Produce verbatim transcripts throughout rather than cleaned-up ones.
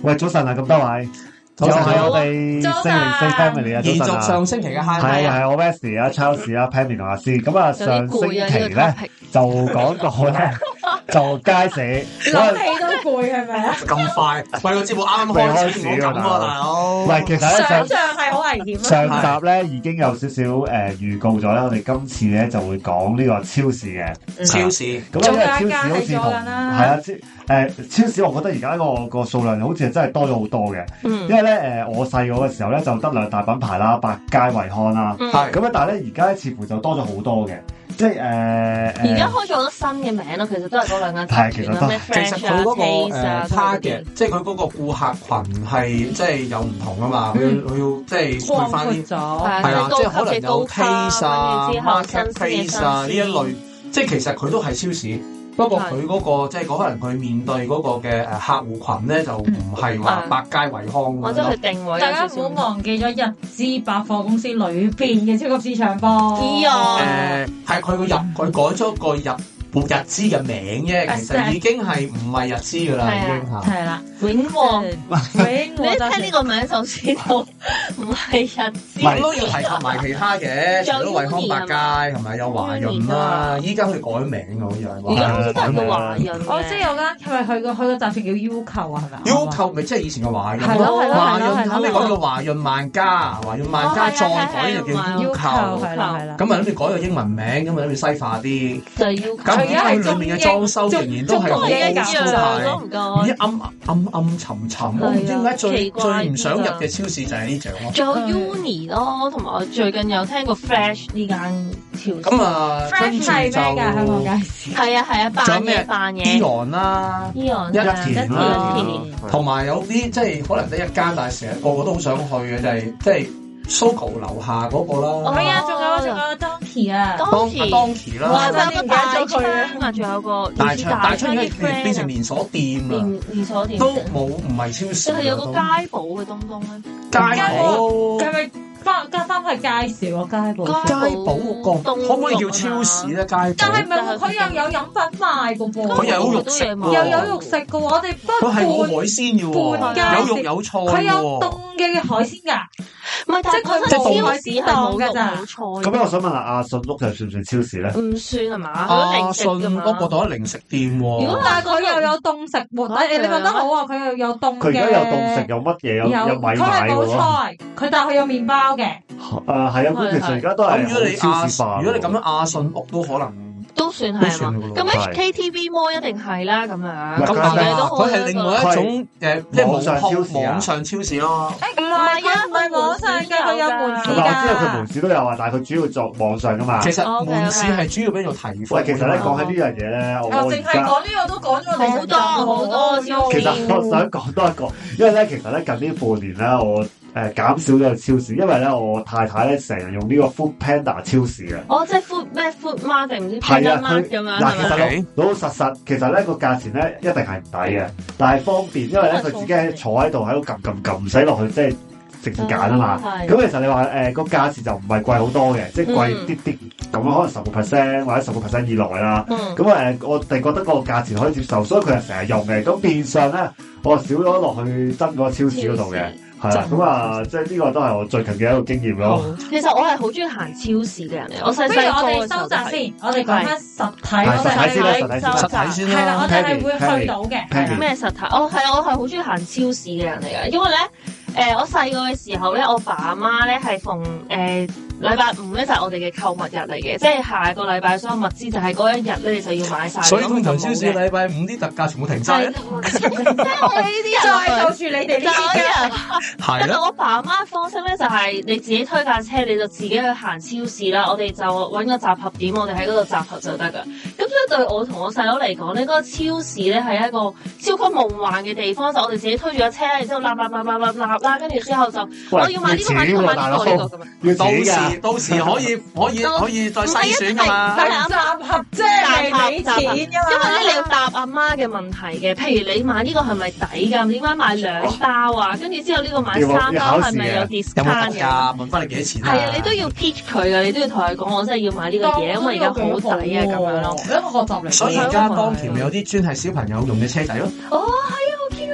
喂，早晨啊，咁多位。就係我哋星期四 family 啊， 延續上星期嘅 high 係係我 Wesley 啊、Charles 啊、Pammy 同阿詩，咁啊上星期咧就講過咧就街市， 諗起都攰係咪啊？ 咁快，喂個節目啱啱開始，唔好咁啊大佬。 喂，其實咧想像係好危險。 上集咧已經有少少誒預告咗啦，我哋今次咧就會講呢個超市嘅超市。 咁因為超市好似同係啊，誒超市，我覺得而家個個數量好似係真係多咗好多嘅，因為咧誒我細個嘅時候咧就得兩大品牌啦，百佳惠康啦，係咁啊，但係咧而家咧似乎就多咗好多嘅，即係誒而家開咗好多新嘅名咯，其實都係嗰兩間集團啦，咩 Fresh 啊、Taste 啊 target，即係佢嗰個顧客群係即係有唔同啊嘛，佢佢要即係去翻啲係啊，即係可能有 Taste 啊、Marketplace 啊呢一類，即係其實佢都係超市。不過佢嗰、那個即係可能佢面對嗰個嘅誒客戶群咧，就唔係話百佳惠康或者佢定位。 大家唔好忘記咗日資百貨公司裏邊嘅超級市場噃。 咦啊！ 誒係佢個入佢改咗個入日資嘅名啫，其實已經係唔係日資噶啦，已經嚇。 係啦， 永旺， 永旺。 你一聽呢個名就知道唔係日資。 唔都要提及埋其他嘅，除咗惠康百佳同埋有華潤啦，依家佢改名㗎，好似係。 而家好似改到華潤。 我知有間係咪佢個佢個集團叫要求啊？係咪？ 要求咪即係以前嘅華潤係咯係咯華潤係咯後尾改叫華潤萬家，華潤萬家再改就叫要求， 係啦係啦。 咁啊諗住改個英文名，咁啊諗住西化啲。 就要求。 咁而家佢裏面嘅裝修仍然都係好都唔該。 咦暗暗暗沉沉，我唔知點解最最唔想入嘅超市就係呢隻咯。 仲有 Uni 咯，同埋我最近有聽過 Fresh 呢間超市。 咁啊，跟住就係咩㗎？香港街市。 係啊係啊，扮嘢扮嘢。 Eon 啦 ，Eon 一田啦，同埋有啲即係可能得一間，但係成日個個都好想去嘅就係即係。Sogo 樓下嗰個啦， 係啊，仲有仲有 Donkey 啊 ，Donkey 啦， 哇，仲有個大窗啊，仲有個大窗，大窗已經變成連鎖店啦， 連連鎖店都冇唔係超市， 係有個街寶嘅東東咧， 街寶係咪翻加翻係介紹啊？街寶街寶嗰個可唔可以叫超市咧？街寶， 但係咪佢又有飲品賣嘅噃？ 佢又有肉食， 又有肉食嘅喎，我哋不過佢係冇海鮮嘅喎，有肉有菜嘅喎， 佢有凍嘅海鮮㗎。 唔係，但係佢即係超市係冇肉冇菜。 咁樣我想問下阿信屋就算唔算超市咧？ 唔算係嘛？ 阿信屋嗰度係零食店喎。 如果但係佢又有凍食喎，你你問得好啊！佢又有凍嘅。 佢而家有凍食，有乜嘢？有有米買喎。 佢係冇菜，佢但係佢有麵包嘅。 誒係啊，咁其實而家都係好超市化。 如果你咁樣阿信屋都可能。 都算係嘛？咁 H K T V Mall 一定係啦，咁樣。 咁但係佢係另外一種誒，即係網上超市網上超市咯。 唔係啊，唔係網上嘅，佢有門市㗎。 我知道佢門市都有啊，但係佢主要做網上㗎嘛。 其實門市係主要俾做提貨。 喂，其實咧講起呢樣嘢咧，我淨係講呢個都講咗好多好多超市。 其實我想講多一個，因為咧其實咧近呢半年咧我。誒減少咗超市，因為咧我太太咧成日用呢個 Food Panda 超市嘅。 哦，即係 Food 咩 Food Mart 定唔知 Panda Mart 咁樣係咪？ 嗱，其實老老實實，其實咧個價錢咧一定係唔抵嘅，但係方便，因為咧佢自己坐喺度喺度撳撳撳，唔使落去即係直接揀啊嘛。咁其實你話誒個價錢就唔係貴好多嘅，即係貴啲啲咁樣，可能十個 percent 或者十個 percent 以內啦。咁誒我哋覺得個價錢可以接受，所以佢係成日用嘅。咁變相咧我少咗落去真嗰個超市嗰度嘅。係啦，咁啊，即係呢個都係我最近嘅一個經驗咯。 其實我係好中意行超市嘅人嚟，我細細個。 不如我哋收集先，我哋講翻實體， 實體先啦，實體先， 實體先啦。 係啦，我哋係會去到嘅。 咩實體？哦，係啊，我係好中意行超市嘅人嚟嘅，因為咧，誒，我細個嘅時候咧，我爸阿媽咧係逢誒禮拜五咧就係我哋嘅購物日嚟嘅，即係下個禮拜所有物資就係嗰一日咧，你就要買晒。 所以通常超市禮拜五啲特價全部停晒。 即係我哋呢啲就係就住你哋呢啲人。 係啦。 我爸阿媽嘅方式咧就係你自己推架車，你就自己去行超市啦。我哋就揾個集合點，我哋喺嗰度集合就得噶。咁所以對我同我細佬嚟講咧，嗰個超市咧係一個超級夢幻嘅地方。就我哋自己推住架車，然之後立立立立立立啦，跟住之後就我要買呢個買呢個買呢個呢個咁樣。 到時到時可以可以可以再篩選噶嘛。 係集合啫，係俾錢噶嘛。 因為咧你要答阿媽嘅問題嘅，譬如你買呢個係咪抵㗎？點解買兩包啊？跟住之後呢個買三包係咪有 discount 㗎？問翻你幾多錢啊？ 係啊，你都要 pitch 佢㗎，你都要同佢講，我真係要買呢個嘢，因為而家好抵啊咁樣咯。 一個學習嚟。 所以而家當田咪有啲專係小朋友用嘅車仔咯。 哦，係啊，我見到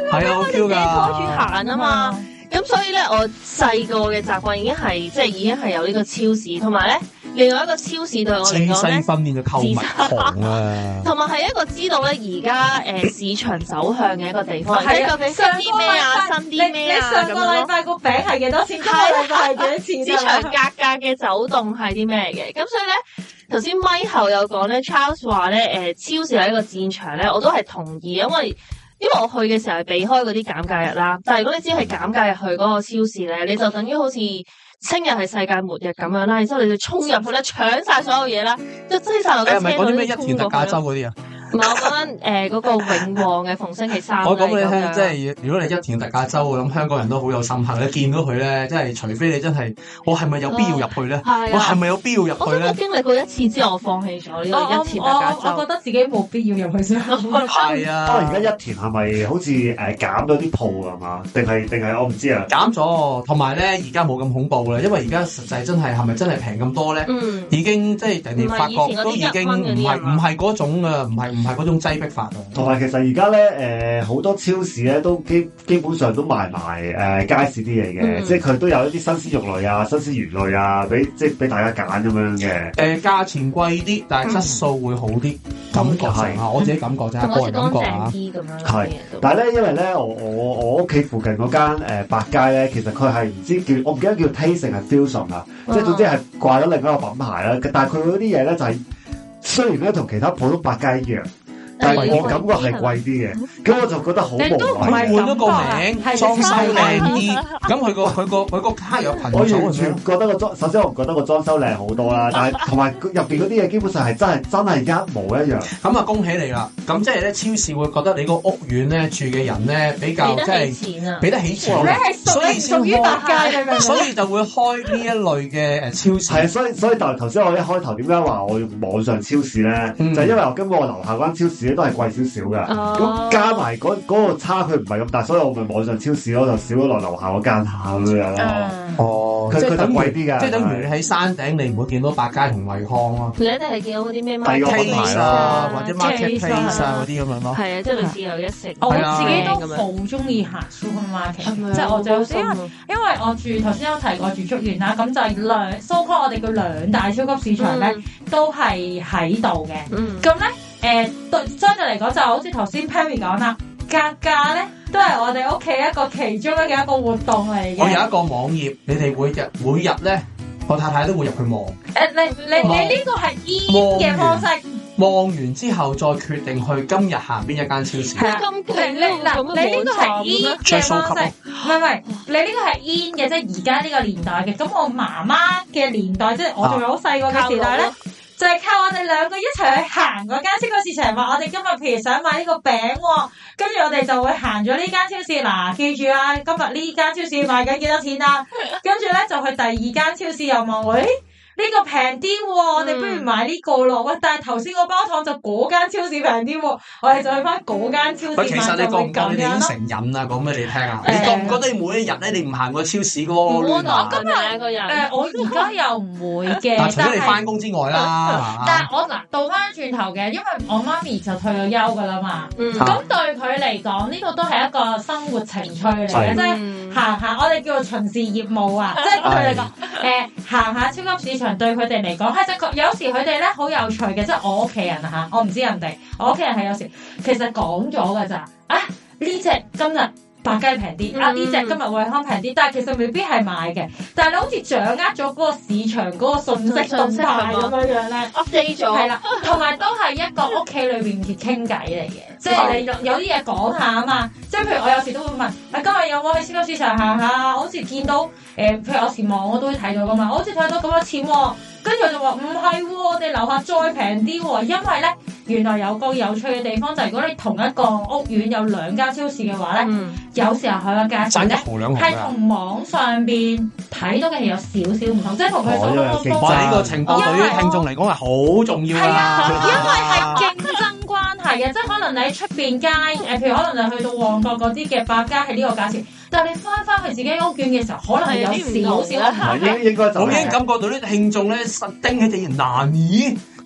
係啊，好 Q 噶， 拖住行啊嘛。咁所以咧，我細個嘅習慣已經係即係已經係有呢個超市，同埋咧另外一個超市對我嚟講咧， 精細分辨嘅購物狂啊， 同埋係一個知道咧而家誒市場走向嘅一個地方，即係究竟新啲咩啊，新啲咩啊咁樣咯。 上個禮拜個餅係幾多錢？今個禮拜係幾多錢？ 市場價格嘅走動係啲咩嘅？咁所以咧，頭先咪後有講咧 ，Charles 話咧誒超市係一個戰場咧，我都係同意，因為。因為我去嘅時候係避開嗰啲減價日啦，但係如果你只係減價日去嗰個超市咧，你就等於好似聽日係世界末日咁樣啦，然之後你就衝入去咧，搶晒所有嘢啦，就擠晒落架車度。 你係咪講啲咩一田特價周嗰啲啊？ 唔係，我講緊誒嗰個永旺嘅逢星期三。 我講俾你聽，即係如果你一田特價周，我諗香港人都好有心客。你見到佢咧，即係除非你真係，我係咪有必要入去咧？我係咪有必要入去咧？ 我經歷過一次之後，我放棄咗呢個一田特價周。 我我覺得自己冇必要入去先。 係啊。 不過而家一田係咪好似誒減咗啲鋪啊嘛？定係定係我唔知啊。 減咗，同埋咧而家冇咁恐怖啦，因為而家實際真係係咪真係平咁多咧？ 嗯。 已經即係人哋發覺都已經唔係唔係嗰種啊，唔係唔係嗰種擠迫法。 同埋其實而家咧，誒好多超市咧都基基本上都賣埋誒街市啲嘢嘅，嗯、即係佢都有一啲新鮮肉類啊、新鮮魚類啊，俾即係俾大家揀咁樣嘅。 誒價錢貴啲，但係質素會好啲，嗯、感覺上啊，我自己感覺啫，個人感覺啊。 係，但係咧，因為咧，我我我屋企附近嗰間誒百佳咧，其實佢係唔知叫我唔記得叫 Taste 定係 Fusion 啊，即係總之係掛咗另一個品牌啦。但係佢嗰啲嘢咧就係、是、雖然咧同其他普通百佳一樣。但係我感覺係貴啲嘅，咁我就覺得好無謂。 換咗個名，裝修靚啲，咁佢個佢個佢個卡有群組。 我完全覺得個裝，首先我唔覺得個裝修靚好多啦，但係同埋入邊嗰啲嘢基本上係真係真係一模一樣。 咁啊，恭喜你啦！咁即係咧，超市會覺得你個屋苑咧住嘅人咧比較即係俾得起錢，所以先開，所以就會開呢一類嘅誒超市。 係啊，所以所以就頭先我一開頭點解話我用網上超市咧，就係因為我根本我樓下嗰間超市都係貴少少嘅，咁、哦、加埋嗰嗰個差距唔係咁大，所以我咪網上超市咯，就少咗落樓下嗰間下咁樣咯。哦，佢佢就貴啲㗎， 即係等於你喺山頂，你唔會見到百佳同惠康咯。 你一定係見到嗰啲咩 Marketplace 啊，或者 Marketplace 啊嗰啲咁樣咯。 係啊，即係類似有一食。 我自己都好中意行 supermarket，即係我就因為因為我住頭先有提過住竹園啦，咁就兩 so called 我哋叫兩大超級市場咧，嗯、都係喺度嘅。咁咧、嗯。誒，對、呃、相對嚟講就好似頭先 Perry 講啦，格價咧都係我哋屋企一個其中嘅一個活動嚟嘅。 我有一個網頁，你哋每日每日咧，我太太都會入去望。誒、 呃，你你你呢個係 in 嘅方式。 望完之後再決定去今日行邊一間超市。 係啊，你你嗱，你呢個係 in 嘅方式，唔係唔係，你呢個係 in 嘅，即係而家呢個年代嘅。咁我媽媽嘅年代，即係我仲有好細個嘅時代咧。就係靠我哋兩個一齊去行嗰間超級市場，話我哋今日譬如想買呢個餅，跟住我哋就會行咗呢間超市。嗱，記住啊，今日呢間超市賣緊幾多錢啊？跟住咧就去第二間超市又問，喂，呢個平啲喎，我哋不如買呢個咯。喂，但係頭先個包糖就嗰間超市平啲喎，我哋就去翻嗰間超市買。 其實你覺唔覺你已經成癮啦？講俾你聽啊！你覺唔覺得你每一日咧，你唔行過超市嗰個亂行？ 我今日個人誒，我而家又唔會嘅。 但除咗你翻工之外啦， 但係我嗱倒翻轉頭嘅，因為我媽咪就退咗休噶啦嘛。咁對佢嚟講，呢個都係一個生活情趣嚟嘅，即係行下我哋叫做巡視業務啊，即係佢哋講誒行下超級市場。對佢哋嚟講，係就有時佢哋咧好有趣嘅，即係我屋企人啊嚇，我唔知人哋，我屋企人係有時其實講咗㗎咋啊呢隻今日百佳平啲，嗯、啊呢隻今日惠康平啲，但係其實未必係買嘅，但係你好似掌握咗嗰個市場嗰個信息動態咁樣樣咧 update 咗，係啦， 同埋都係一個屋企裏邊嘅傾偈嚟嘅，即係你有有啲嘢講下啊嘛，即係譬如我有時都會問，啊今日有冇去超級市場行下？好似見到誒、呃，譬如有時望我都會睇到噶嘛，我好似睇到咁多錢喎、哦。跟住我就話唔係喎，我哋樓下再平啲喎，因為咧原來有個有趣嘅地方就係、是、如果你同一個屋苑有兩間超市嘅話咧，嗯、有時候佢個價錢咧係同網上邊睇到嘅係有少少唔同，即係同佢所講嘅方。 哇！呢個情況對於聽眾嚟講係好重要㗎。係啊， 因為係競爭關係嘅，即係可能你喺出邊街誒，譬如可能你去到旺角嗰啲嘅百佳係呢個價錢。但係你翻翻去自己屋苑嘅時候，可能係有少少差別。 應應該就我已經感覺到啲聽眾咧，實釘喺地難以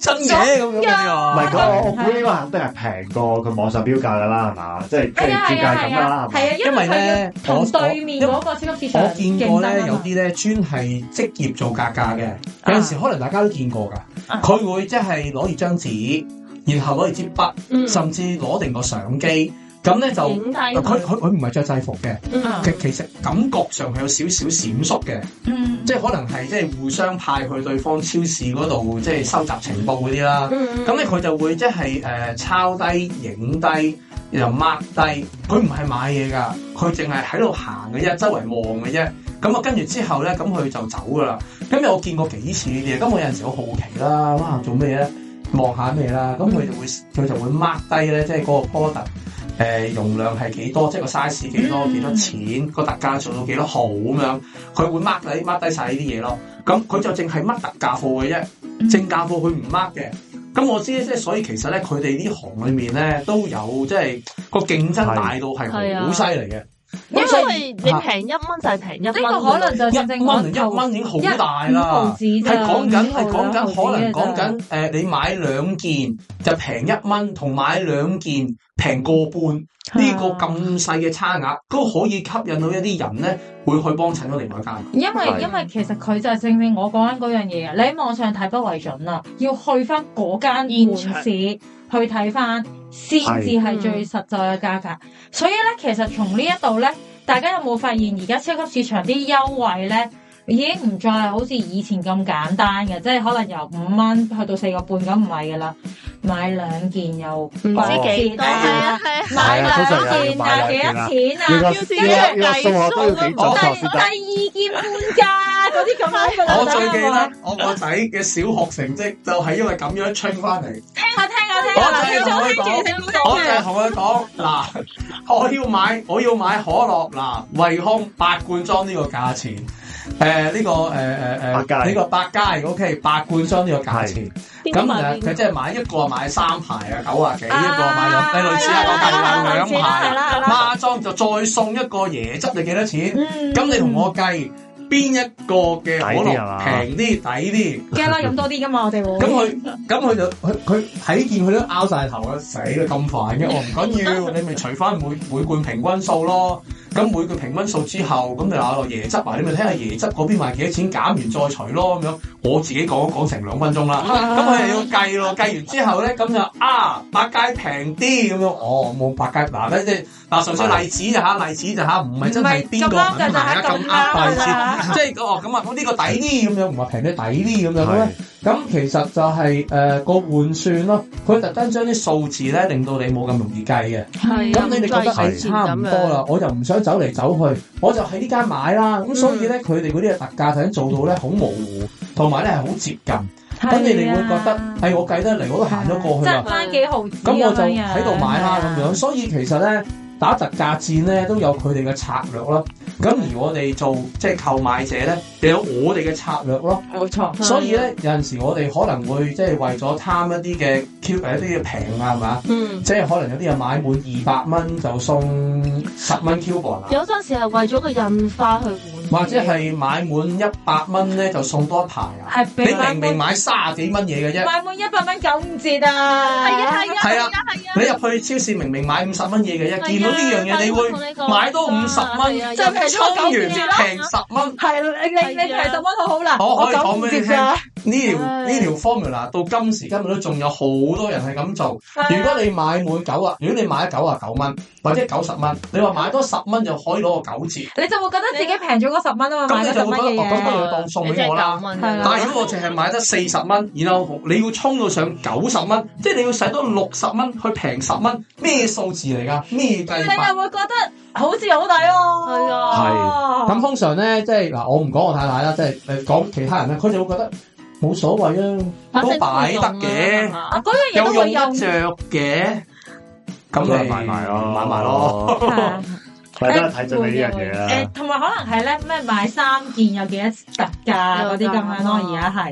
真嘅咁樣啊？ 唔係，咁我我估呢個肯定係平過佢網上標價㗎啦，係嘛？即係即係照價咁啦，係嘛？ 係啊，因為咧同對面嗰個超級市場我見過咧有啲咧專係職業做格價嘅，有陣時可能大家都見過㗎，佢會即係攞住張紙，然後攞住支筆，甚至攞定個相機。咁咧就佢佢佢唔係着制服嘅，其、嗯、其實感覺上係有少少閃縮嘅，嗯、即係可能係即係互相派去對方超市嗰度，即係收集情報嗰啲啦。咁咧佢就會即係誒抄低、影低，然後 mark 低。佢唔係買嘢㗎，佢淨係喺度行嘅啫，周圍望嘅啫。咁啊跟住之後咧，咁佢就走㗎啦。咁我見過幾次呢啲嘢，咁我有陣時好好奇啦，哇做咩咧？望下咩啦？咁佢就會佢就會 mark 低咧，即係嗰個 product。誒、呃、容量係幾多，即係個 size 幾多，幾、嗯、多錢，個特價做到幾多號咁樣，佢會 mark 低 mark 低晒呢啲嘢咯。咁佢就淨係 mark 特價貨嘅啫，嗯、正價貨佢唔 mark 嘅。咁我知咧，即係所以其實咧，佢哋呢行裏面咧都有即係個競爭大到係好犀利嘅。 因為你平一蚊就係平一蚊，呢個可能就正正一蚊一蚊已經好大啦，係講緊係講緊可能講緊誒，你買兩件就平一蚊，同買兩件平個半呢個咁細嘅差額，都可以吸引到一啲人咧會去幫襯咗另外一間。 因為因為其實佢就係正正我講緊嗰樣嘢啊，你喺網上睇不為準啦，要去翻嗰間門市去睇翻。先至係最實在嘅價格，嗯、所以咧，其實從呢一度咧，大家有冇發現而家超級市場啲優惠咧，已經唔再係好似以前咁簡單嘅，即係可能由五蚊去到四個半咁唔係噶啦，買兩件又唔知幾多啊，買兩件啊幾多錢啊，要先計數，第第二件半價嗰啲咁樣噶啦。 我最記得我個仔嘅小學成績就係因為咁樣吹翻嚟。 聽下聽下聽下， 我就同佢講，我就同佢講嗱，我要買我要買可樂嗱，惠康八罐裝呢個價錢。誒，呢個誒誒誒，呢個百佳 OK， 八罐裝呢個價錢，咁誒佢即係買一個買三排啊，九啊幾，一個買兩，誒類似啊，我計兩兩排，孖裝就再送一個椰汁，你幾多錢？咁你同我計邊一個嘅可樂平啲抵啲？ 梗係啦，飲多啲噶嘛，我哋會。 咁佢咁佢就佢佢睇見佢都拗晒頭啊！死啦咁煩嘅，我唔緊要，你咪除翻每每罐平均數咯。咁每個平均數之後，咁你話個椰汁啊，你咪睇下椰汁嗰邊賣幾多錢，減完再除咯咁樣。我自己講講成兩分鐘啦，咁佢又要計咯，計完之後咧，咁就啊百佳平啲咁樣，哦冇百佳嗱咧即係嗱純粹例子就嚇，例子就嚇，唔係真係邊個品牌啊咁啱例子，即係哦咁啊，咁呢個抵啲咁樣，唔係平啲抵啲咁樣咧。咁其實就係誒個換算咯，佢特登將啲數字咧令到你冇咁容易計嘅。係，咁你哋覺得係差唔多啦，我就唔想走嚟走去，我就喺呢間買啦。咁所以咧，佢哋嗰啲嘅特價頭先做到咧好模糊，同埋咧係好接近。咁你哋會覺得係我計得嚟，我都行咗過去啦。 爭翻幾毫子咁我就喺度買啦咁樣。所以其實咧打特價戰咧都有佢哋嘅策略咯。咁而我哋做即係購買者咧，又有我哋嘅策略咯。 冇錯。 所以咧有陣時我哋可能會即係為咗貪一啲嘅 Q 誒一啲嘅平啊，係嘛？嗯。即係可能有啲人買滿二百蚊就送十蚊 coupon 啊。 有陣時係為咗個印花去換。 或者係買滿一百蚊咧就送多一排啊。係。你明明買卅幾蚊嘢嘅啫。 買滿一百蚊九五折啊！係啊係啊係啊係啊！ 你入去超市明明買五十蚊嘢嘅啫，見到呢樣嘢你會買多五十蚊，即係沖完平十蚊。 係你你你平十蚊好好啦。 我可以講俾你聽，呢條呢條 formula 到今時今日都仲有好多人係咁做。如果你買滿九啊，如果你買九啊九蚊或者九十蚊，你話買多十蚊就可以攞個九折， 你就會覺得自己平咗嗰十蚊啊嘛。 咁你就會覺得哦，咁不如當送俾我啦。但係如果我淨係買得四十蚊，然後你要衝到上九十蚊，即係你要使多六十蚊去平十蚊，咩數字嚟㗎？咩計法？ 你又會覺得好似好抵喎。係啊。 係。咁通常咧，即係嗱，我唔講我太太啦，即係誒講其他人咧，佢就會覺得冇所謂啊，都擺得嘅，有用得着嘅，咁咪買埋咯，買埋咯。 大家睇準你呢樣嘢啦。 誒，同埋可能係咧咩買三件有幾多特價嗰啲咁樣咯，而家係。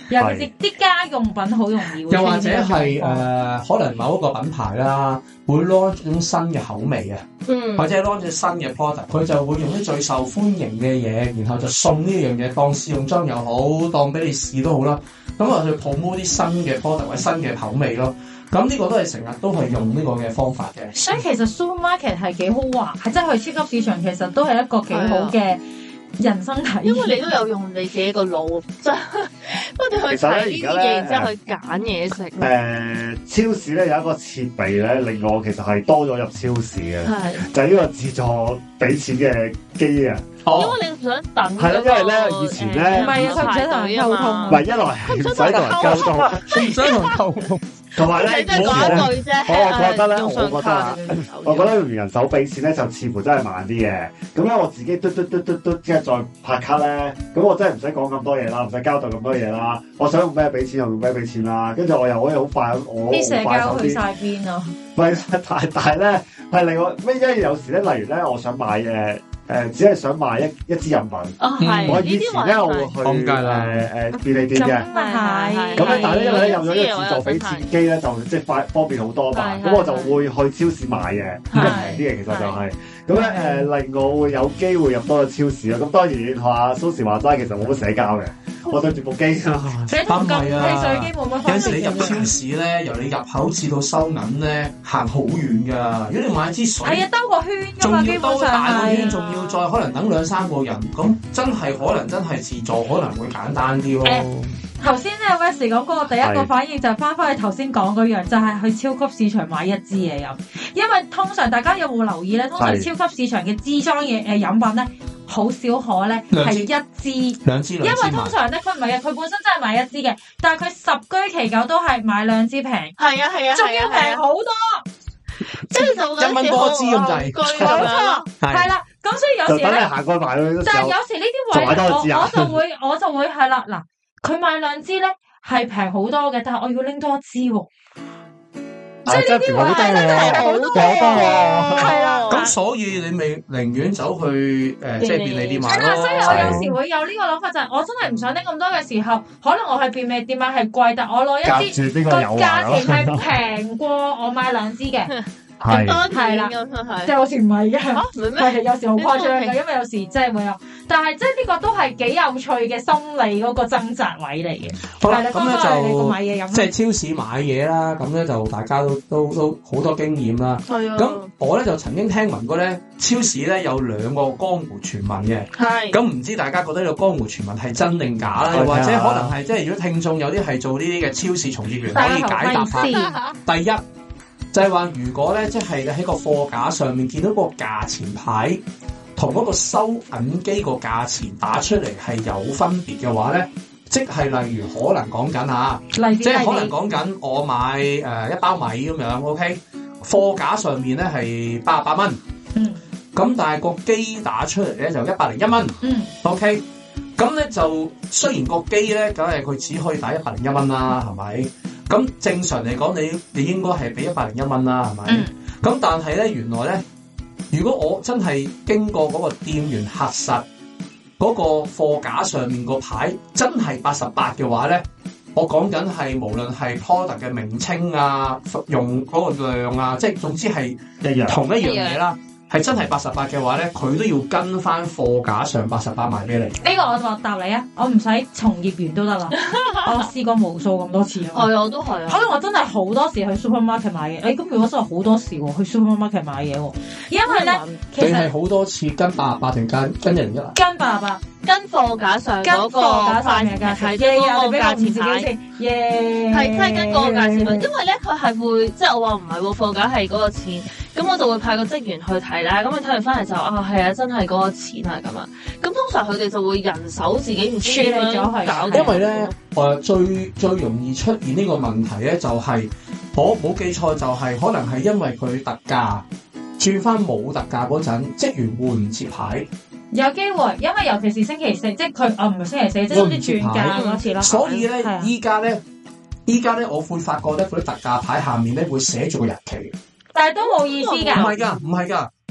尤其是啲家用品好容易會。 又或者係誒、呃，可能某一個品牌啦，會 launch 種新嘅口味啊， 嗯， 或者 launch 隻新嘅 product，佢就會用啲最受歡迎嘅嘢，然後就送呢樣嘢當試用裝又好，當俾你試都好啦。咁啊，去 promote 啲新嘅 product 或者新嘅口味咯。咁呢個都係成日都係用呢個嘅方法嘅。 所以其實 supermarket 係幾好玩，係即係去超級市場，其實都係一個幾好嘅人生體驗。 因為你都有用你自己個腦，即係不斷去睇呢啲嘢，然之後去揀嘢食。 誒、呃，超市咧有一個設備咧，令我其實係多咗入超市嘅，就係呢個自助俾錢嘅機啊。 因為你唔想等， 係啦，因為咧以前咧唔係啊，佢唔使同人溝通， 唔係一來係唔使同人溝通， 唔使同人溝通， 同埋咧， 我我覺得咧，我覺得啊，我覺得用人手俾錢咧，就似乎真係慢啲嘅。咁咧，我自己嘟嘟嘟嘟嘟，即係再拍卡咧，咁我真係唔使講咁多嘢啦，唔使交代咁多嘢啦。我想用咩俾錢就用咩俾錢啦，跟住我又可以好快，我啲社快交去晒邊啊！ 唔係，但係但係咧，係另外咩？因為有時咧，例如咧，我想買誒。誒、呃，只係想買一一支飲品。 哦，係。 我以前咧，我會去誒誒便利店嘅。 咁啊係。 咁咧，但係咧，因為咧有咗呢個自助俾錢機咧，就即係快方便好多嘛。咁我就會去超市買嘅，咁平啲嘅其實就係、是。咁咧誒，令我會有機會入多個超市啦。咁當然學阿蘇時話齋，其實冇乜社交嘅。我對住部機啊， 咁咁汽水機冇乜。 有陣時你入超市咧，由你入口至到收銀咧，行好遠噶。如果你買支水， 係啊，兜個圈㗎嘛，基本上係。仲要兜大個圈，仲要再可能等兩三個人，咁真係可能真係自助可能會簡單啲咯。 頭先咧 Wes 講嗰個第一個反應就係翻返去頭先講嗰樣，就係、是、去超級市場買一支嘢飲，因為通常大家有冇留意咧？通常超級市場嘅支裝嘢誒飲品咧，好少可咧係一支兩支，因為通常咧佢唔係啊，佢本身真係買一支嘅，但係佢十居其九都係買兩支平，係啊係啊， 仲要平好多， 即係就一蚊多支咁滯， 冇錯，係啦。咁所以有時咧， 行過買咯， 但係有時呢啲位我我就會我就會係啦嗱。佢買兩支咧係平好多嘅，但係我要拎多一支喎，即係呢啲位係真係好多喎，係啦。 咁所以你咪寧願走去誒即係便利店買咯。 係啦，所以我有時會有呢個諗法，就係我真係唔想拎咁多嘅時候，可能我係便利店買係貴，但我攞一支個價錢係平過我買兩支嘅。 係係啦，即係有時唔係嘅，係有時好誇張嘅，因為有時即係會有，但係即係呢個都係幾有趣嘅心理嗰個掙扎位嚟嘅。 好啦，咁咧就買嘢飲， 即係超市買嘢啦，咁咧就大家都都都好多經驗啦。係啊，咁我咧就曾經聽聞過咧，超市咧有兩個江湖傳聞嘅。係，咁唔知大家覺得呢個江湖傳聞係真定假啦？或者可能係即係如果聽眾有啲係做呢啲嘅超市從業員，可以解答下。第一。就係話，如果咧，即係你喺個貨架上面見到個價錢牌同嗰個收銀機個價錢打出嚟係有分別嘅話咧，即係例如可能講緊嚇，即係可能講緊我買誒、呃、一包米咁樣 ，OK， 貨架上面咧係八十八蚊，嗯，咁但係個機打出嚟咧就一百零一蚊，嗯 ，OK，咁咧就雖然個機咧，梗係佢只可以打一百零一蚊啦，係咪？咁正常嚟講，你你應該係俾一百零一蚊啦，係咪？咁、嗯、但係咧，原來咧，如果我真係經過嗰個店員核實嗰個貨架上面個牌真係八十八嘅話咧，我講緊係無論係 product 嘅名稱啊、用嗰個量啊，即係總之係一樣同一樣嘢啦。係真係八十八嘅話咧，佢都要跟翻貨架上八十八賣俾你。 呢個我就答你啊，我唔使從業員都得啦。我試過無數咁多次啊。 係啊，我都係啊。 可能我真係好多時去 supermarket 買嘢。誒、欸，咁如果真係好多時喎，去 supermarket 買嘢喎，因為咧，其實係好多次跟八十八定跟跟人一啊？ 跟八十八， 跟貨架上嗰個價錢係即係嗰個價錢牌。耶，係真係跟嗰個價錢牌，因為咧佢係會即係我話唔係喎，貨架係嗰個錢。咁我就會派個職員去睇啦，咁佢睇完翻嚟就啊係啊，真係嗰個錢啊咁啊，咁通常佢哋就會人手自己唔處理咗去搞。 因為咧，誒最最容易出現呢個問題咧，就係、是、我冇記錯，就係可能係因為佢特價轉翻冇特價嗰陣，職員換唔切牌。 有機會，因為尤其是星期四，即係佢啊唔係星期四，即係啲轉價嗰次啦。 所以咧，依家咧，依家咧，我會發覺咧，嗰啲特價牌下面咧會寫住個日期。 但係都冇意思㗎， 唔係㗎，唔係㗎。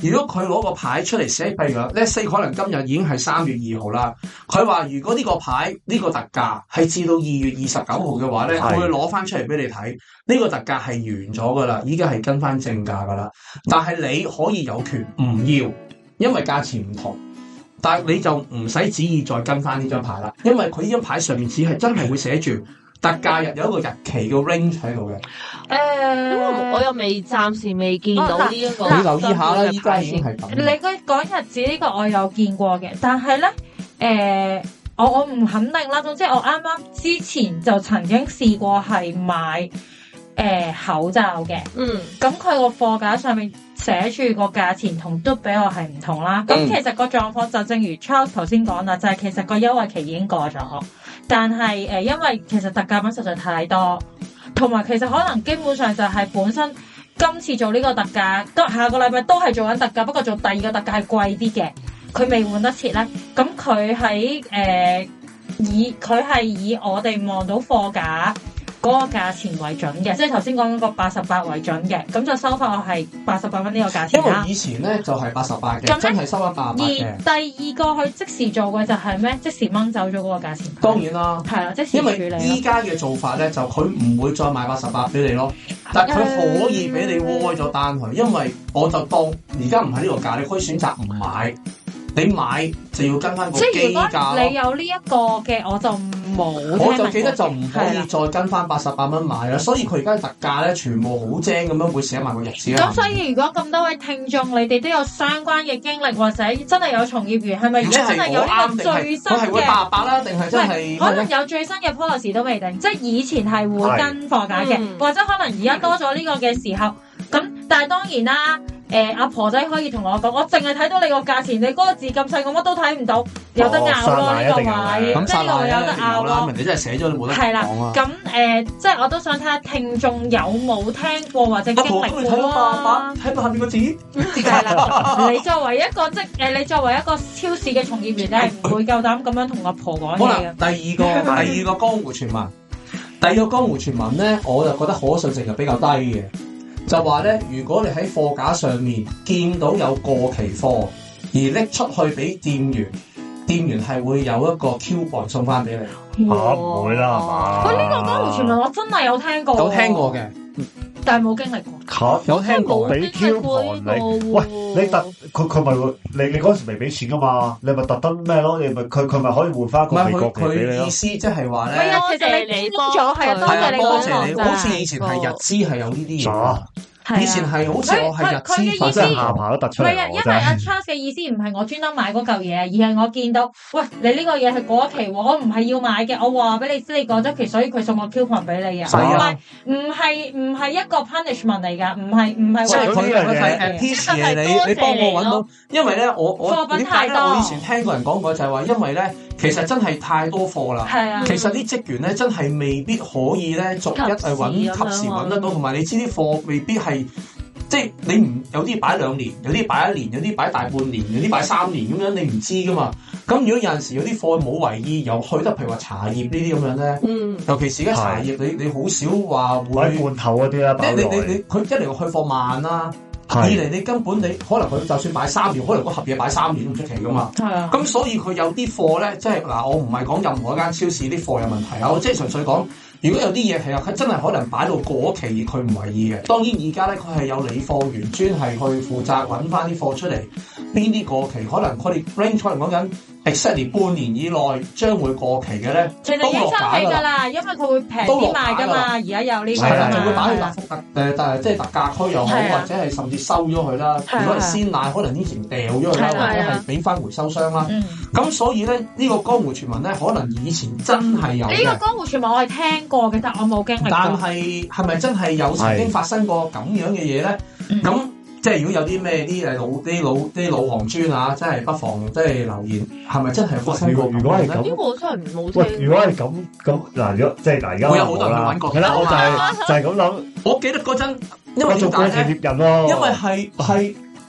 如果佢攞個牌出嚟寫，譬如話 let's say 可能今日已經係三月二號啦，佢話如果呢個牌呢、呢個特價係至到二月二十九號嘅話咧，佢會攞翻出嚟俾你睇，呢、呢個特價係完咗噶啦，已經係跟翻正價噶啦。但係你可以有權唔要，因為價錢唔同，但係你就唔使旨意再跟翻呢張牌啦，因為佢呢張牌上面只係真係會寫住。特價日有一個日期嘅 range 喺度嘅，誒、 呃，我又未暫時未見到呢、這、一個， 你留意下啦，依家已經係咁。 你佢講日子呢個我有見過嘅，但係咧，誒、呃，我我唔肯定啦。總之我啱啱之前就曾經試過係買誒、呃、口罩嘅，嗯，咁佢個貨架上面寫住個價錢同都比我係唔同啦。咁、嗯、其實個狀況就正如 Charles 頭先講啦，就係、是、其實個優惠期已經過咗。但係誒、呃，因為其實特價品實在太多，同埋其實可能基本上就係本身今次做呢個特價，都下個禮拜都係做緊特價，不過做第二個特價係貴啲嘅，佢未換得切咧。咁佢喺誒以佢係以我哋望到貨架嗰個價錢為準嘅，即係頭先講嗰個八十八為準嘅，咁就收翻我係八十八蚊呢個價錢啦。 因為以前咧就係八十八嘅，真係收翻八十八嘅。 而第二個佢即時做嘅就係咩？即時掹走咗嗰個價錢。 當然啦， 係啦，即時處理。因為依家嘅做法咧，就佢唔會再賣八十八俾你咯，但係佢可以俾你開咗單佢，因為我就當而家唔係呢個價，你可以選擇唔買。你買就要跟翻個機價咯。 你有呢一個嘅，我就冇。 我就記得就唔可以再跟翻八十八蚊買啦。所以佢而家特價咧，全部好精咁樣會寫埋個日子。 咁所以如果咁多位聽眾，你哋都有相關嘅經歷，或者真係有從業員，係咪如果真係有呢個最新嘅？ 佢係會八十八啦，定係真係？ 可能有最新嘅 policy 都未定，即係以前係會跟貨架嘅，或者可能而家多咗呢個嘅時候，咁但係當然啦。誒、呃，阿婆仔可以同我講，我淨係睇到你個價錢，你嗰個字咁細，我乜都睇唔到，有得拗咯呢個位， 咁呢個有得拗咯。 人哋真係寫咗，你冇得講啊。係啦， 咁誒、呃，即係我都想睇下聽眾有冇聽過或者經歷過啊。 睇到下面個字。 係啦，你作為一個即係誒，你作為一個超市嘅從業員，你係唔會夠膽咁樣同阿婆講嘢嘅。 第二個，第二個江湖傳聞，第二個江湖傳聞咧，我就覺得可信性就比較低嘅。就話咧，如果你喺貨架上面見到有過期貨，而拎出去俾店員，店員係會有一個 coupon 送翻俾你。 嚇唔會啦，係嘛？ 喂，呢個江湖傳聞我真係有聽過， 有聽過嘅， 但係冇經歷過。 嚇有聽過俾 coupon 你？喂，你特佢佢咪會你你嗰時未俾錢噶嘛？你咪特登咩咯？你咪佢佢咪可以換翻個美國期俾你咯？ 意思即係話咧， 係啊，其實你幫咗係啊，多謝你多謝你。 幫好似以前係日資係有呢啲嘢。以前係好似我係日資， 佢嘅意思下巴都突出嚟。 唔係啊，因為阿 Charles 嘅意思唔係我專登買嗰嚿嘢，而係我見到，喂，你呢個嘢係過期喎，我唔係要買嘅，我話俾你知你過咗期，所以佢送個 coupon 俾你啊。唔係唔係唔係一個 punishment 嚟㗎，唔係唔係。 即係佢佢係 appreciate 你，你幫我揾到，因為咧我我貨品太多。 我以前聽過人講過就係話，因為咧其實真係太多貨啦。係啊。其實啲職員咧真係未必可以咧逐一係揾及時揾得到，同埋你知啲貨未必係。即係你唔有啲擺兩年，有啲擺一年，有啲擺大半年，有啲擺三年咁樣，你唔知噶嘛。咁如果有陣時有啲貨冇為意，又去得譬如話茶葉呢啲咁樣咧，嗯，尤其是而家茶葉，你你好少話會罐頭嗰啲啦， 你你你佢一嚟去貨慢啦，二嚟你根本你可能佢就算擺三年，可能嗰盒嘢擺三年都唔出奇噶嘛。係啊，咁所以佢有啲貨咧，即係嗱，我唔係講任何一間超市啲貨有問題啊，我即係純粹講。如果有啲嘢係啊，佢真係可能擺到過期而佢唔為意嘅。當然而家咧，佢係有理貨員專係去負責揾翻啲貨出嚟，邊啲過期，可能佢哋 range 可能講緊 exactly 半年以內將會過期嘅咧， 其實已經收起㗎啦，因為佢會平啲賣㗎嘛。而家有呢個係啦，就會擺去特特誒特即係特價區又好，或者係甚至收咗佢啦。如果係鮮奶，可能以前掉咗佢啦，或者係俾翻回收商啦。咁所以咧，呢個江湖傳聞咧，可能以前真係有。呢個江湖傳聞我係聽過嘅，但我冇經歷過。 但係係咪真係有曾經發生過咁樣嘅嘢咧？咁、嗯、即係如果有啲咩啲誒老啲老啲老行專啊，真係不妨即係留言，係咪真係發生過？ 如果係咁， 呢個真係唔好聽。 喂，如果係咁咁嗱，如果即係嗱，而家會有好多人揾過。 係啦，我就係、是、就係咁諗。 我記得嗰陣，因為做過企業人咯， 因為係係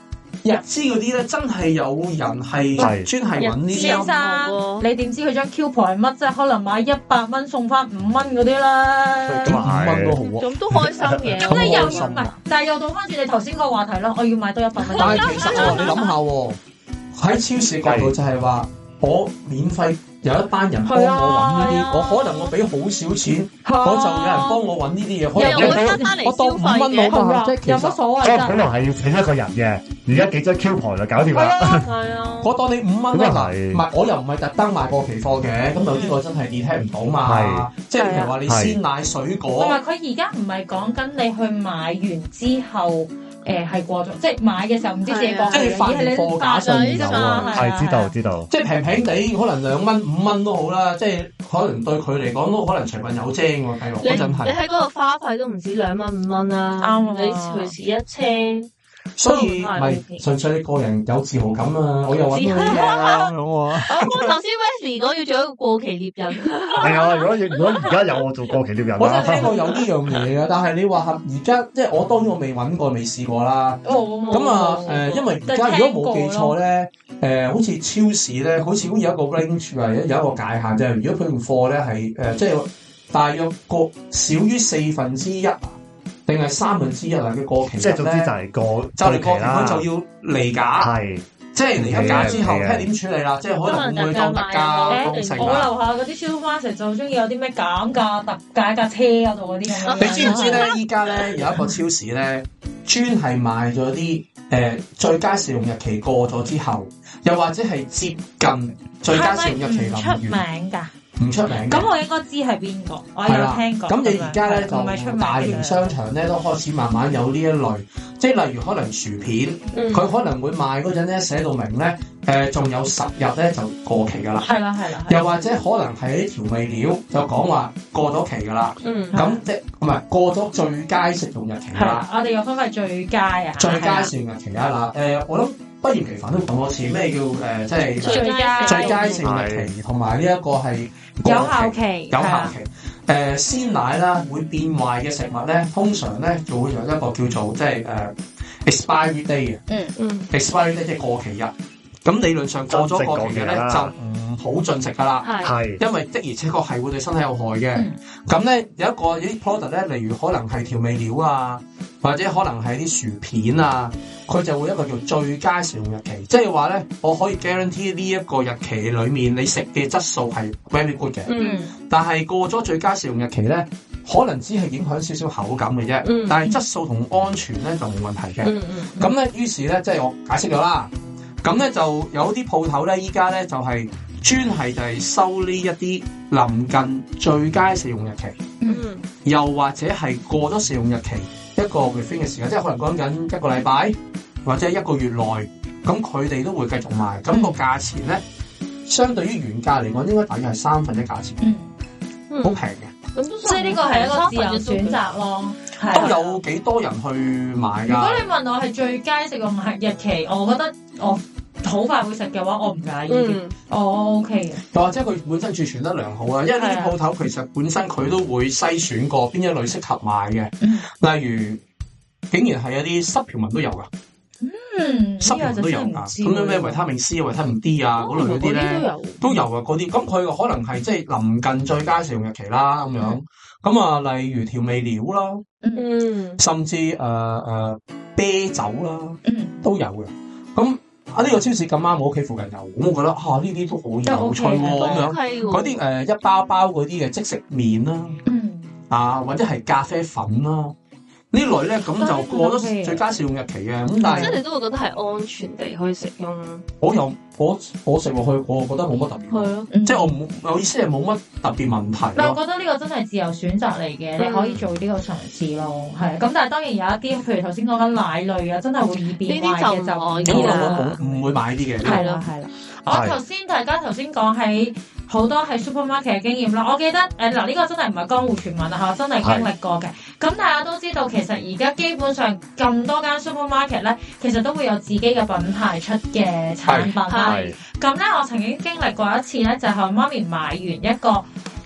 日資嗰啲咧，真係有人係專係揾呢啲。 先生，你點知佢張 coupon 係乜啫？可能買一百蚊送翻五蚊嗰啲啦。 咁五蚊都好喎。 咁都開心嘅。 咁你又要唔係？但係又倒翻轉你頭先個話題咯，我要買多一百蚊。 但係其實喎，你諗下喎，喺超市角度就係話，我免費有一班人幫我揾呢啲，我可能我俾好少錢，我就有人幫我揾呢啲嘢，可能我當五蚊攞嘛，即係其實有乜所謂㗎？ 可能係要請一個人嘅，而家幾張 coupon 就搞掂啦。 係啊， 我當你五蚊啦，唔係我又唔係特登買過期貨嘅，咁有啲我真係 detect 唔到嘛，即係譬如話你鮮奶水果， 同埋佢而家唔係講緊你去買完之後。誒係過咗，即係買嘅時候唔知自己過期， 即係發現貨架上面有啊， 係知道知道， 即係平平地，可能兩蚊五蚊都好啦，即係可能對佢嚟講都可能隨份有精喎，計落嗰陣係。 你喺嗰度花費都唔止兩蚊五蚊啦， 啱啊！ 你隨時一車。 所以咪純粹你個人有自豪感啊！我又揾到啲啊咁喎。 我頭先 Wesley 講要做一個過期獵人。 係啊！如果如果而家有我做過期獵人， 我真係聽過有呢樣嘢嘅，但係你話而家即係我當然我未揾過未試過啦。咁啊誒，因為而家如果冇記錯咧，誒好似超市咧，好似好似有一個 range 係有一個界限，就係如果佢用貨咧係誒即係大約個少於四分之一。定係三分之一啊嘅過期， 即係總之就係過就嚟過期佢就要離價，係即係離咗價之後睇點處理啦，即係可能會唔會當特價當成我樓下嗰啲 supermarket 就中意有啲咩減價特價架車嗰度嗰啲咁樣。 你知唔知咧？依家咧有一個超市咧，專係賣咗啲誒最佳使用日期過咗之後，又或者係接近最佳使用日期臨完。 出名㗎。 唔出名咁我應該知係邊個，我有聽過。 咁你而家咧就大型商場咧都開始慢慢有呢一類，即係例如可能薯片，佢、嗯、可能會賣嗰陣咧寫到明咧，誒、呃、仲有十日咧就過期㗎啦。 係啦係啦。 又或者可能係啲調味料就講話過咗期㗎啦。嗯。咁即係唔係過咗最佳食用日期㗎啦？ 我哋有分係最佳啊。最佳食用日期啊嗱，誒我諗。不厭其煩都講多次咩叫誒、呃，即係最佳最佳使用日期，同埋呢一個係有效期。 有效期。誒、呃、鮮奶啦，會變壞嘅食物咧，通常咧就會有一個叫做即係誒、呃、expiry day 嘅。嗯嗯。expiry day 即係過期日。咁理論上過咗過期嘅咧，就唔好進食噶啦。係。因為的而且確係會對身體有害嘅。咁咧、嗯、有一個有啲 product 咧，例如可能係調味料啊。或者可能係啲薯片啊，佢就會一個叫最佳食用日期，即係話咧，我可以 guarantee 呢一個日期裏面你食嘅質素係 very good 嘅。嗯。但係過咗最佳食用日期咧，可能只係影響少少口感嘅啫。嗯。但係質素同安全咧就冇問題嘅。嗯嗯。咁咧，於是咧，即係我解釋咗啦。咁咧就有啲鋪頭咧，依家咧就係專係就係收呢一啲臨近最佳食用日期。嗯。又或者係過咗食用日期。一個 within 嘅時間，即係可能講緊一個禮拜或者一個月內，咁佢哋都會繼續賣。咁、嗯、個價錢咧，相對於原價嚟講，應該大約係三分一價錢，嗯，好平嘅。咁即係呢個係一個自由選擇咯。 都有幾多人去買㗎？ 如果你問我係最佳食用日期，我覺得我好快會食嘅話，我唔介意嘅，嗯、我 OK 嘅。 又或者佢本身儲存得良好啊，因為呢啲鋪頭其實本身佢都會篩選過邊一類適合買嘅，嗯、例如竟然係有啲濕條紋都有㗎。嗯，濕條紋都有㗎。咁樣咩維他命 C 啊、維他命 D 啊嗰、哦、類嗰啲咧都有啊。嗰啲咁佢可能係即係臨近最佳使用日期啦咁樣。咁啊、嗯，例如調味料啦，嗯，甚至誒誒、呃呃、啤酒啦，嗯，都有嘅。咁啊，呢個超市咁啱我屋企附近有，咁我覺得啊，呢啲都好有趣喎咁樣。嗰啲誒一包包嗰啲嘅即食麵啦，嗯，啊或者係咖啡粉啦。呢類咧咁就過咗最佳使用日期嘅，咁但係即係你都會覺得係安全地可以食用。 我又我我食落去，我覺得冇乜特別。係咯，即係我冇，我意思係冇乜特別問題。 但我覺得呢個真係自由選擇嚟嘅，你可以做呢個嘗試咯。係咁，但係當然有一啲，譬如頭先講緊奶類啊，真係會易變壞嘅就唔可以啦。 唔會買啲嘅。 係啦係啦，我頭先大家頭先講喺好多喺 supermarket 嘅經驗啦，我記得誒嗱呢個真係唔係江湖傳聞啊嚇，真係經歷過嘅。咁大家都知道，其實而家基本上咁多間 supermarket 咧，其實都會有自己嘅品牌出嘅產品啦。咁咧，我曾經經歷過一次咧，就係媽咪買完一個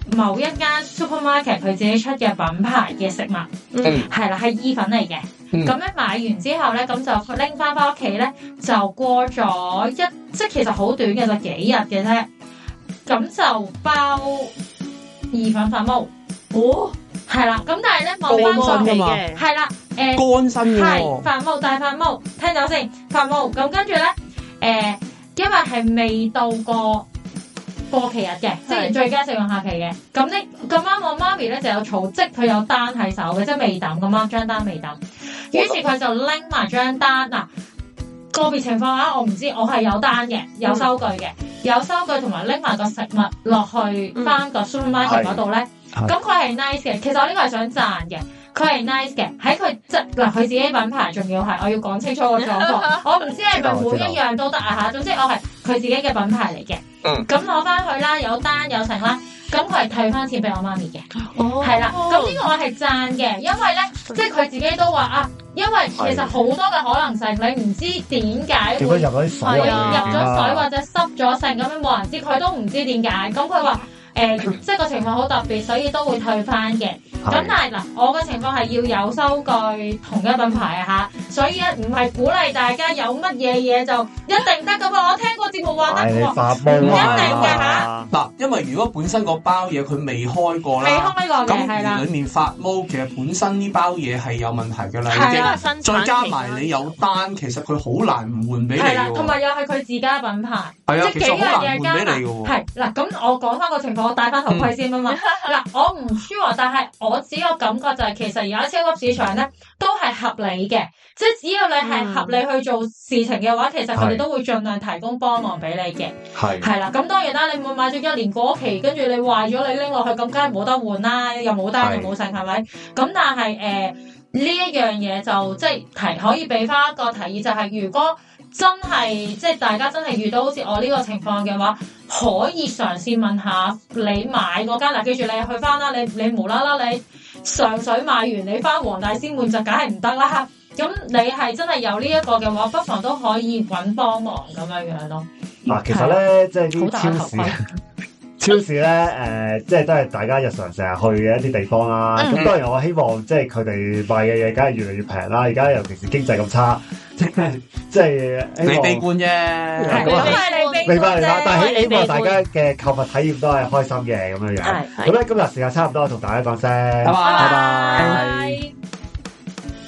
某一間 supermarket 佢自己出嘅品牌嘅食物， 嗯， 係啦，係意粉嚟嘅。咁咧、嗯、買完之後咧，咁就拎翻翻屋企咧，就過咗一即係其實好短嘅，就幾日嘅啫。咁就包意粉發毛。哦，係啦。咁但係咧冇翻過嘅，係啦，誒乾身嘅， 係發毛，大發毛，聽到先發毛。咁跟住咧，誒、呃、因為係未到過過期日嘅，即係最佳食用下期嘅。咁呢咁啱我媽咪咧就有儲積，佢有單喺手嘅，即係未抌咁啱張單未抌。於是佢就拎埋張單嗱，個別情況下我唔知，我係有單嘅，有收據嘅，有收據同埋拎埋個食物落去翻個 supermarket 嗰度咧。咁佢係 nice 嘅，其實我呢個係想讚嘅，佢係 nice 嘅，喺佢即嗱佢自己品牌，仲要係我要講清楚個狀況，我唔知係咪每一樣都得啊嚇，總之我係佢自己嘅品牌嚟嘅。嗯，咁攞翻去啦，有單有成啦。咁佢係退翻錢俾我媽咪嘅，係啦、哦。咁呢個我係讚嘅，因為咧，即係佢自己都話啊，因為其實好多嘅可能性，你唔知點解會入咗水， 入咗水或者濕咗性咁樣，冇人知，佢都唔知點解。咁佢話誒，即係個情況好特別，所以都會退翻嘅。咁但係嗱，我嘅情況係要有收據同一品牌啊嚇，所以咧唔係鼓勵大家有乜嘢嘢就一定得噶噃。我聽過節目話得喎，唔一定嘅嚇。 嗱，因為如果本身個包嘢佢未開過啦， 未開過嘅係啦， 咁裡面發毛，其實本身呢包嘢係有問題㗎啦，已經。再加埋你有單，其實佢好難唔換俾你㗎喎。 同埋又係佢自家品牌， 係啊， 即係幾樣嘢加埋。 係嗱，咁我講翻個情況，我戴翻頭盔先啊嘛。嗱，我唔 sure，但係我只有感覺就係其實而家超級市場咧都係合理嘅，即係只要你係合理去做事情嘅話，其實佢哋都會盡量提供幫忙俾你嘅。係係啦，咁當然啦，你冇買咗一年過期，跟住你壞咗，你拎落去咁，梗係冇得換啦，又冇單又冇剩，係咪？咁但係誒呢一樣嘢就即係提可以俾翻一個提議，就係、是、如果真係即係大家真係遇到好似我呢個情況嘅話，可以嘗試問下你買嗰間嗱，記住你去翻啦，你你無啦啦你上水買完，你翻黃大仙換就梗係唔得啦。咁你係真係有呢一個嘅話，不妨都可以揾幫忙咁樣樣咯。 嗱，其實咧即係啲超市。超市咧，誒、呃，即係都係大家日常成日去嘅一啲地方啦。咁、嗯、當然我希望即係佢哋賣嘅嘢，梗係越嚟越平啦。而家尤其是經濟咁差，即係即係你悲觀啫， 咁係明白明白。但係希望大家嘅購物體驗都係開心嘅咁樣樣。咁咧今日時間差唔多，同大家講聲，拜拜。